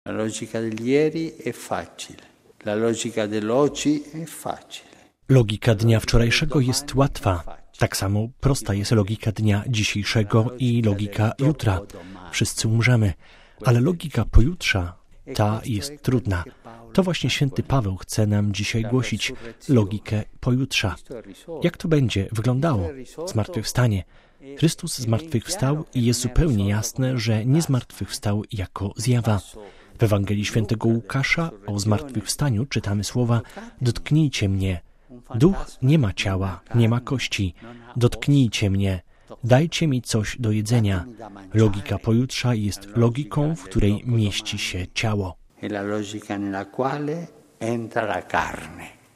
La logica degli ieri è facile, la logica dell'oggi è facile. Logika dnia wczorajszego jest łatwa. Tak samo prosta jest logika dnia dzisiejszego i logika jutra. Wszyscy umrzemy, ale logika pojutrza, ta jest trudna. To właśnie święty Paweł chce nam dzisiaj głosić, logikę pojutrza. Jak to będzie wyglądało? Zmartwychwstanie. Chrystus zmartwychwstał i jest zupełnie jasne, że nie zmartwychwstał jako zjawa. W Ewangelii Świętego Łukasza o zmartwychwstaniu czytamy słowa: dotknijcie mnie. Duch nie ma ciała, nie ma kości. Dotknijcie mnie. Dajcie mi coś do jedzenia. Logika pojutrza jest logiką, w której mieści się ciało. È la logica nella quale entra la carne.